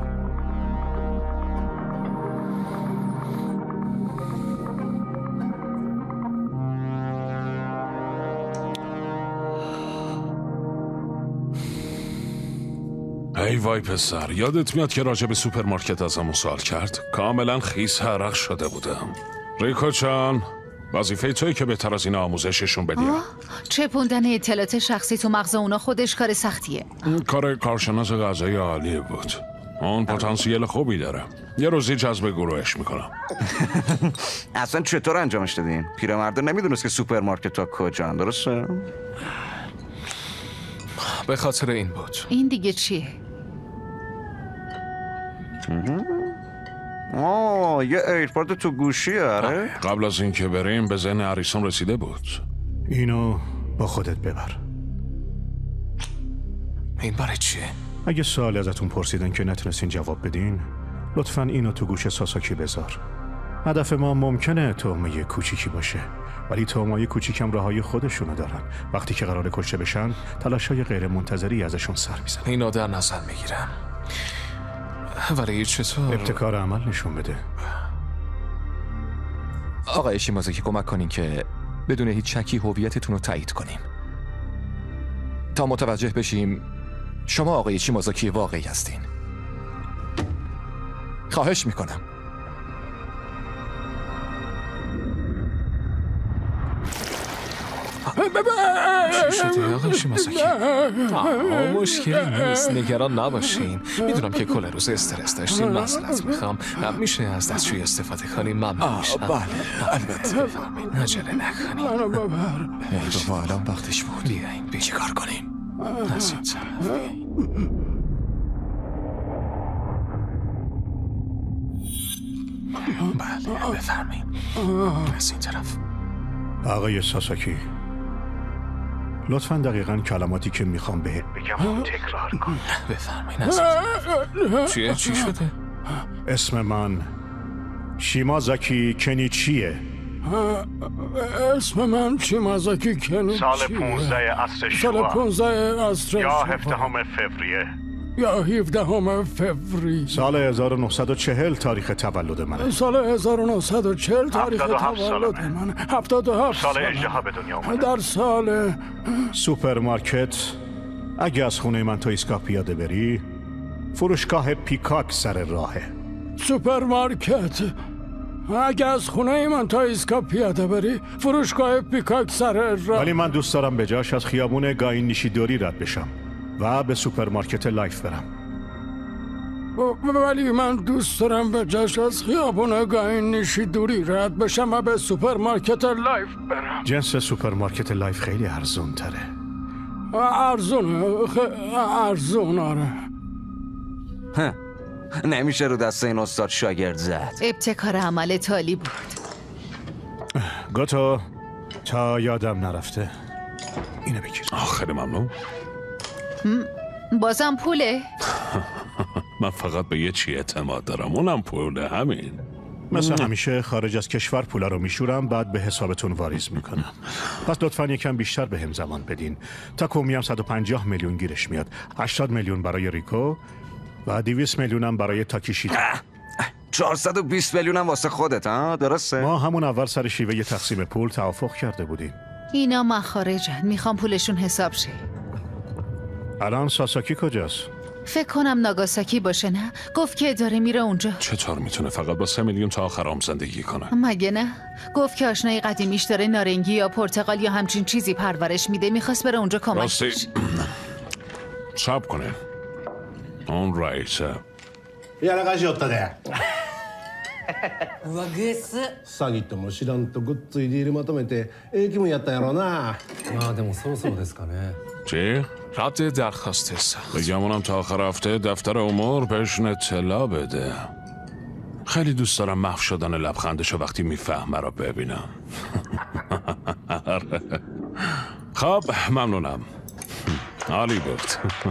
ای وای پسر، یادت میاد که راجع به سوپرمارکت ازمون سوال کرد؟ کاملا خیس عرق شده بودم. ریکو چان، وظیفه توی که بهتر از این آموزششون بدیم. چپوندن اطلاعات شخصی تو مغز اونا خودش کار سختیه. این کار کارشناس غذایی عالی بود. اون پتانسیل خوبی داره. یه روزی جذب گروهش میکنم. اصلا چطور انجامش دادین؟ پیرمرده نمیدونست که سوپرمارکت ها کجان، درسته؟ به خاطر این بود. این دیگه چیه؟ آه یه ایرپاد تو گوشیه. آره قبل از اینکه بریم به ذهن اریسون رسیده بود. اینو با خودت ببر. این برای چیه؟ اگه سوال ازتون پرسیدن که نتونستین جواب بدین، لطفاً اینو تو گوش ساساکی بذار. هدف ما ممکنه تهمه کوچیکی باشه، ولی تهمه‌های کوچیکم راههای خودشونو دارن. وقتی که قراره کشته بشن، تلاش‌های غیر منتظری ازشون سر میزنه. اینو در نظر میگیرم. ولی چطور؟ ابتکار عمل نشون بده. آقای شیمازاکی کمک کنین که بدون هیچ شکی هویتتون رو تایید کنیم تا متوجه بشیم شما آقای شیمازاکی واقعی هستین. خواهش میکنم. چی شده آقای شیمازاکی؟ مشکلی نیست، نگران نباشین. میدونم که کل روز استرس داشتین. معذرت میخوام. میشه از دستشویی استفاده کنیم؟ ممنون میشم. بله البته. عجله نکنیم. منو ببر. ای بابا الان وقتش بود. بیاین بی چی کار کنیم؟ از این طرف. بله بفرمایید. از این طرف. آقای ساساکی، لطفاً دقیقاً کلماتی که میخوام بهت بگم تکرار کن. بفرمایید. چیه؟ چی شده؟ اسم من شیمازاکی کنیچیه. اسم من شیمازاکی کنیچیه. سال پونزده عصر شوا. سال پونزده عصر یا هفدهم فوریه. یا هفدهم فوریه. سال هزار و نهصد و چهل تاریخ تولد منه. سال هزار و نهصد و چهل تاریخ تولد من. هفتاد و هفت سال اژدها به دنیا اومدم. در سال سوپرمارکت. اگه از خونه من تا ایستگاه پیاده بری، فروشگاه پیکاک سر راهه. سوپرمارکت. اگه از خونه من تا ایستگاه پیاده بری، فروشگاه پیکاک سر راه. ولی من دوست دارم به جاش از خیابون گاین نیشیدوری رد بشم و به سوپرمارکت لایف برم. ولی من دوست دارم به جاش از خیابون گاین نیشیدوری رد بشم و به سوپرمارکت لایف برم. جنس سوپرمارکت لایف خیلی ارزون تره. ارزون خ... ارزون آره. نمیشه رو دست این استاد شاگرد زد. ابتکار عمل تالی بود. گوتو تا یادم نرفته اینو بگیر. خیلی ممنون. بازم پوله؟ من فقط به یه چی اعتماد دارم، اونم پوله. همین. مثل همیشه خارج از کشور پولا رو میشورم، بعد به حسابتون واریز میکنم. پس لطفاً یکم بیشتر به هم زمان بدین. تا کمی هم صد و پنجاه میلیون گیرش میاد. هشتاد میلیون برای ریکو و دویست میلیون هم برای تاکیشیتا. چهارصد و بیست میلیون هم واسه خودت ها؟ درسته؟ ما همون اول سر شیوه تقسیم پول توافق کرده بودیم. اینا مخارجن، میخوام پولشون حساب شه. الان ساساکی کجاست؟ فکر کنم ناگاساکی باشه. نه گفت که داره میره اونجا. چطور میتونه فقط با سه میلیون تا آخر عمر زندگی کنه؟ مگه نه؟ گفت که آشنای قدیمیش داره نارنگی یا پرتقال یا همچین چیزی پرورش میده، میخواست بره اونجا کمک کنه. صبر کنه. اون رئیسه. やらかしよったねうわゲス詐欺とも知らんとごっついディールまとめてええ気分やったんやろうな。まあでもそろそろですかね。 چی؟ رد درخواست سخت. بگم اونم تا آخر هفته دفتر امور بهشون اطلاع بده. خیلی دوست دارم محو شدن لبخندشو وقتی میفهمه رو ببینم. خب ممنونم. عالی بود.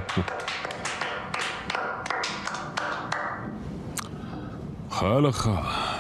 خیلی خوب.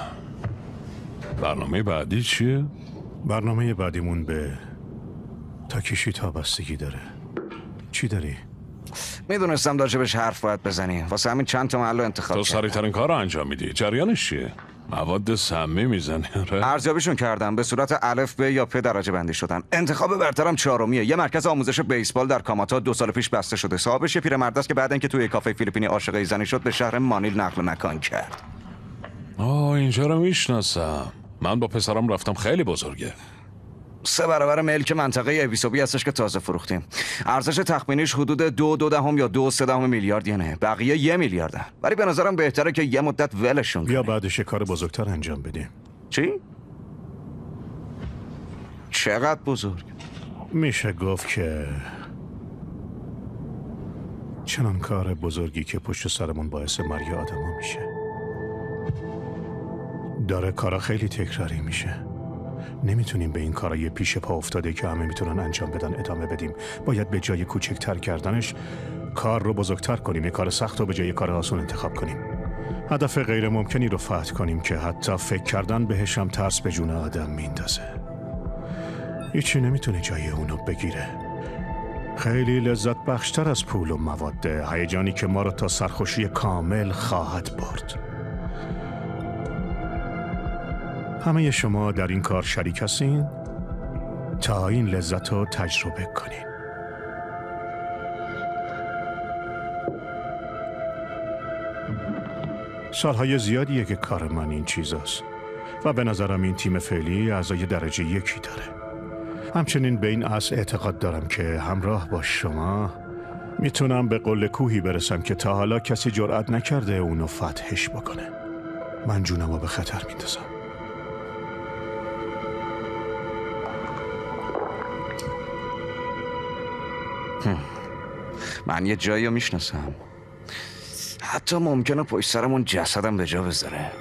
برنامه بعدی چیه؟ برنامه بعدیمون به تاکیشیتا بستگی داره. چی داری؟ میدونستم راجبش حرف باید بزنی، واسه همین چند تا محل انتخاب تو سریع ترین کار رو انجام میدی. جریانش چیه؟ مواد سمی میزنی؟ ارزیابیشون کردم، به صورت الف ب یا پ درجه بندی شدن. انتخاب برترم چهارمیه. یه مرکز آموزش بیسبال در کاماتا دو سال پیش بسته شده. صاحبش یه پیرمرد است که بعد اینکه توی کافه فیلیپینی عاشق زنی شد به شهر مانیل نقل مکان کرد. آه اینجا رو میشناسم. من با پسرم رفتم، خیلی بزرگه. سه برابر ملک منطقه اویسوبی هستش که تازه فروختیم. ارزش تخمینیش حدود دو دو دهم یا دو سه دهم میلیارد ینه. بقیه یه میلیارده. ولی به نظرم بهتره که یه مدت ولشون کنیم. یا بعدش کار بزرگتر انجام بدیم. چی؟ چقدر بزرگ؟ میشه گفت که چنان کار بزرگی که پشت سرمون باعث مرگ آدما میشه. داره کارا خیلی تکراری میشه. نمیتونیم به این کارای پیش پا افتاده که همه میتونن انجام بدن ادامه بدیم. باید به جای کوچکتر کردنش کار رو بزرگتر کنیم. یه کار سخت رو به جای کار آسون انتخاب کنیم. هدف غیر ممکنی رو فتح کنیم که حتی فکر کردن بهش هم ترس به جون آدم میندازه. هیچی نمیتونه جای اونو بگیره. خیلی لذت بخشتر از پول و مواده. هیجانی که ما رو تا سرخوشی کامل خواهد برد. همه شما در این کار شریک هستین تا این لذت رو تجربه کنین. سالهای زیادیه که کار من این چیز است و به نظرم این تیم فعلی اعضای درجه یکی داره. همچنین به این اصل اعتقاد دارم که همراه با شما میتونم به قله کوهی برسم که تا حالا کسی جرأت نکرده اونو فتحش بکنه. من جونمو به خطر میندازم. من یه جایی رو میشناسم. حتی ممکنه پشت سرمون جسدم به جا بذاره.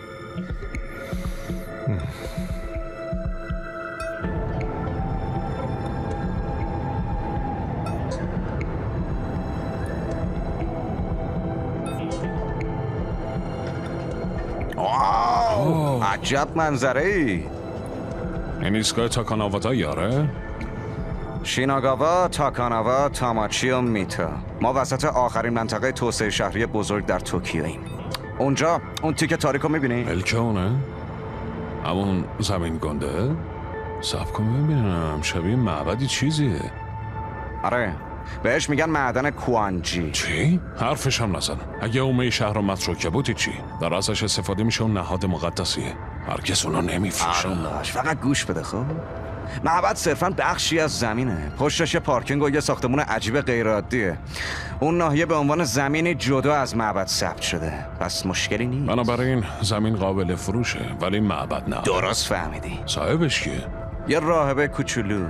واو، عجب منظره ای. این ایستگاه تاکاناوا یاره؟ شیناگاوا، تاکاناوا، تاماچی و میتا. ما وسط آخرین منطقه توسعه شهری بزرگ در توکیوییم. اونجا اون تیکه تاریکو میبینی؟ ملکه اونه؟ همون زمین گنده؟ صف کن ببینم، شبیه معبدی چیزیه. آره، بهش میگن معدن کوانجی. چی؟ حرفش هم نزن. اگه اومه شهر رو متروکه بودی چی؟ در ازش استفاده میشه اون نهاد مقدسیه. هرگز اونو نمیفروشن. آروم باش، فقط گوش بده خب. معبد صرفاً بخشی از زمینه. پشتش یه پارکینگ و یه ساختمون عجیب غیرعادیه. اون ناحیه به عنوان زمینی جدا از معبد ثبت شده. پس مشکلی نیست. بنابراین زمین قابل فروشه ولی معبد نه. درست فهمیدی. صاحبش کیه؟ یه راهبه کوچولو،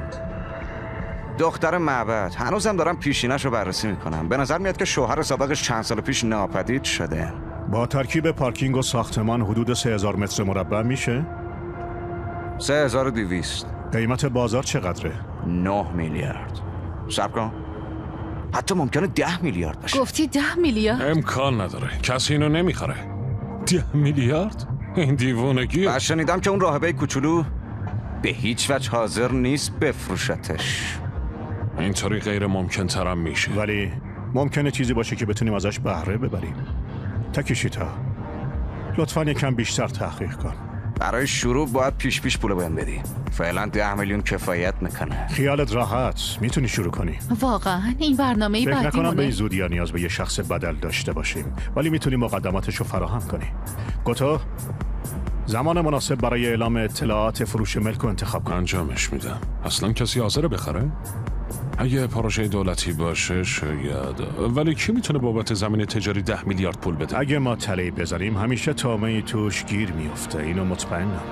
دختر معبد. هنوزم دارم پیشینش رو بررسی میکنم. به نظر میاد که شوهر سابقش چند سال پیش ناپدید شده. با ترکیب پارکینگ و ساختمان حدود سه هزار متر مربع میشه؟ سه هزار و دویست. قیمت بازار چقدره؟ نه میلیارد. صبر کن، حتی ممکنه ده میلیارد باشه. گفتی ده میلیارد؟ امکان نداره، کسی اینو نمیخره. ده میلیارد؟ این دیوونگیه. بس شنیدم که اون راهبه کوچولو به هیچ وجه حاضر نیست بفروشتش. اینطوری غیر ممکن ترم میشه. ولی ممکنه چیزی باشه که بتونیم ازش بهره ببریم. تاکیشیتا، لطفاً یکم بیشتر تحقیق کن. برای شروع باید پیش پیش پولو بهم بدی. فعلا ده میلیون کفایت میکنه. خیالت راحت، میتونی شروع کنی. واقعا این برنامه بعدی فکر نکنم به این زودی نیاز به یه شخص بدل داشته باشیم، ولی میتونی مقدماتشو فراهم کنی. گوتو، زمان مناسب برای اعلام اطلاعات فروش ملک انتخاب کن. انجامش میدم. اصلا کسی حاضر بخره؟ اگه پروژه دولتی باشه شاید، ولی کی میتونه بابت زمین تجاری ده میلیارد پول بده؟ اگه ما تله‌ای بزنیم همیشه طامعی توش گیر میفته، اینو مطمئنم.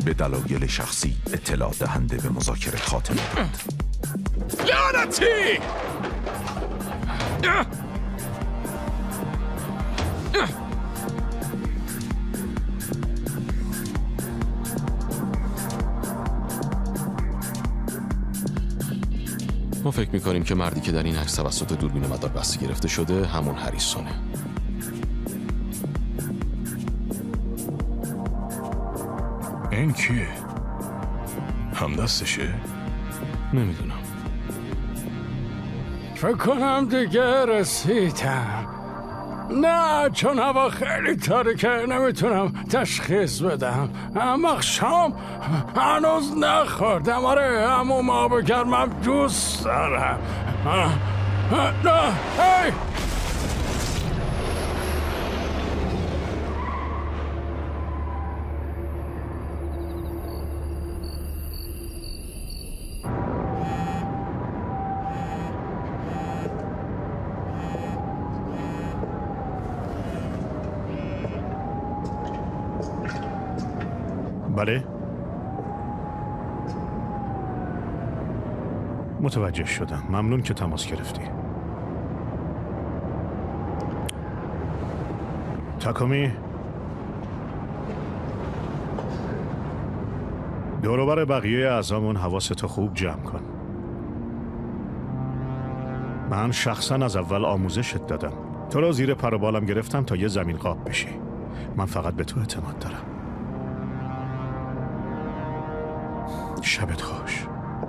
به دلایل شخصی اطلاع دهنده به مذاکره خاتمه داد. لعنتی! ما فکر میکنیم که مردی که در این عکس توسط دوربین مدار بسته گرفته شده همون هریسونه. این کیه؟ همدستشه؟ نمیدونم. فکر کنم دیگه رسیدم. نه چون هوا خیلی تاریکه نمیتونم تشخیص بدم. اما شام هنوز نخوردم. آره همون آب گرمم دوست دارم. نه هی بله؟ متوجه شدم. ممنون که تماس گرفتی. تاکامی دوروبر بقیه اعضامون حواستو خوب جمع کن. من شخصا از اول آموزشت دادم. تو رو زیر پر و بالم گرفتم تا یه زمین قاب بشی. من فقط به تو اعتماد دارم. شبت خوش.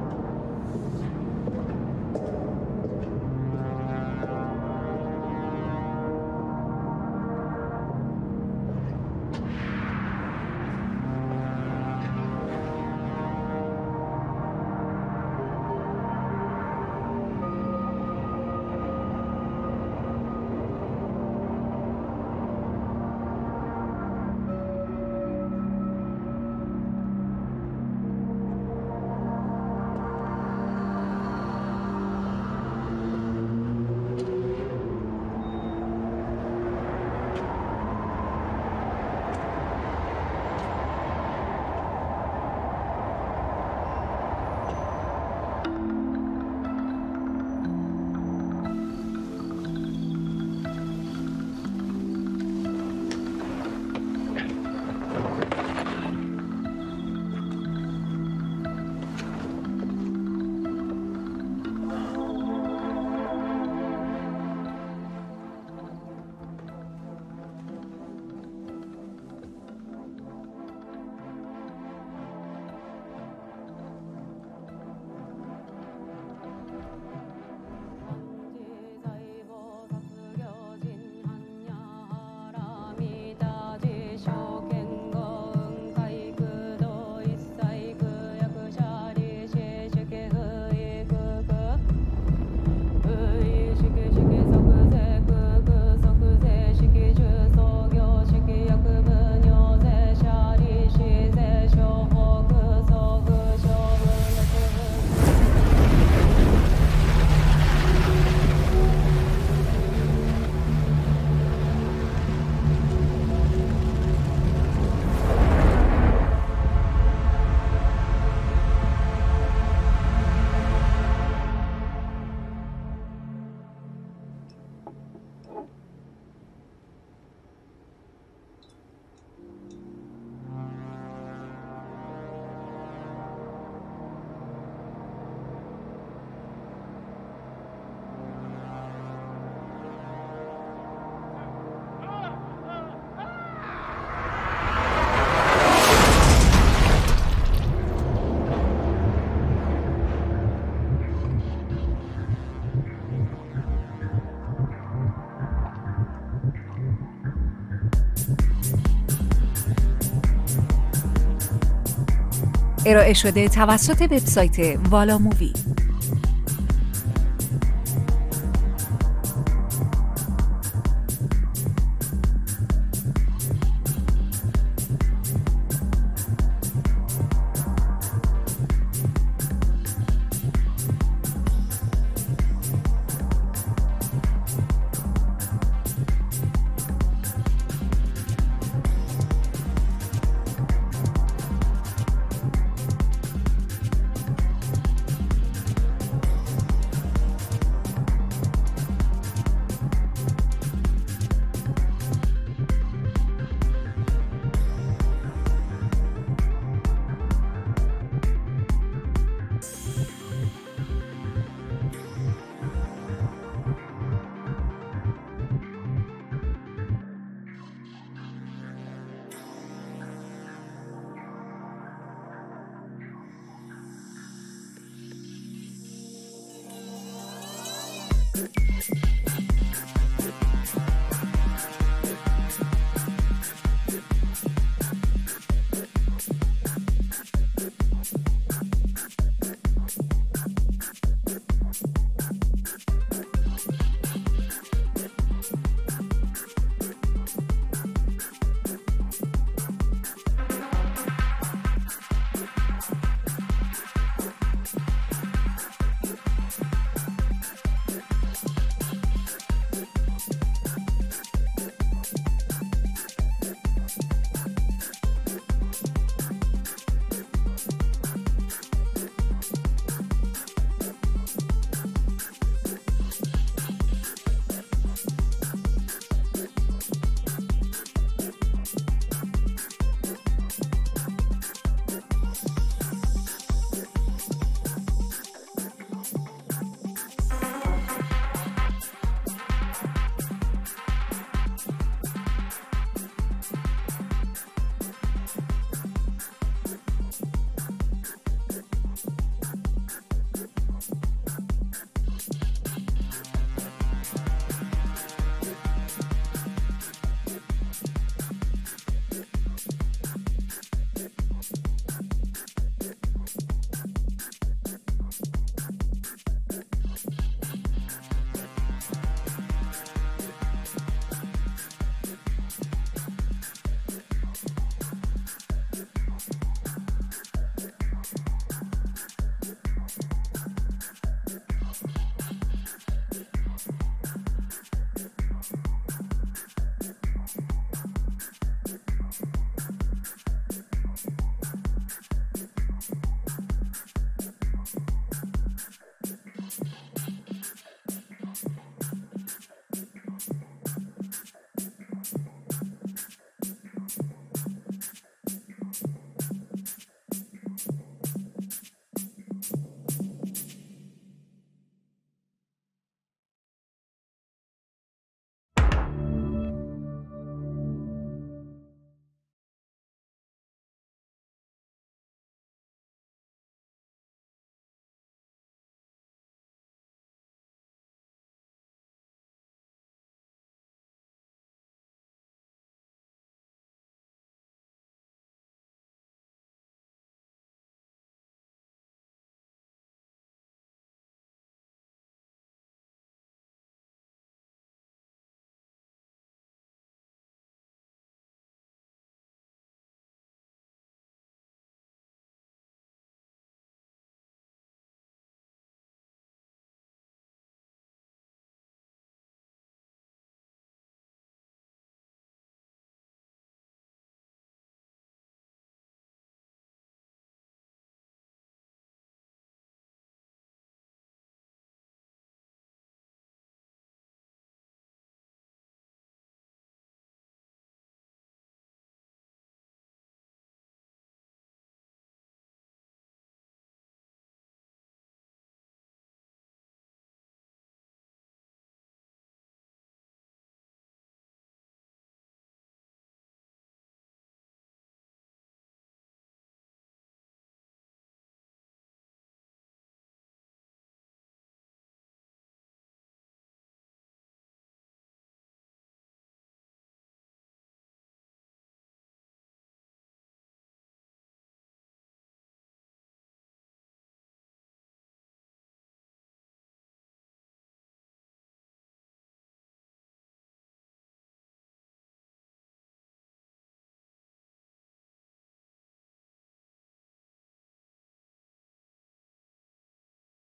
ارائه شده توسط وبسایت والا مووی.